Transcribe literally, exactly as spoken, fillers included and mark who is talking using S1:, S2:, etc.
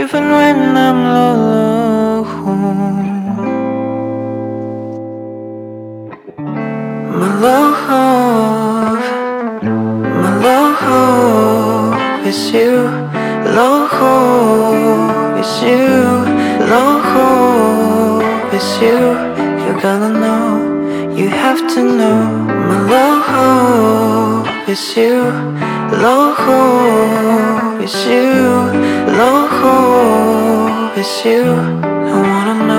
S1: even when I'm alone. My love, my love is you. Love is you. Love is you. You're gonna know, you have to know. My love is you. Love is you. Love is you.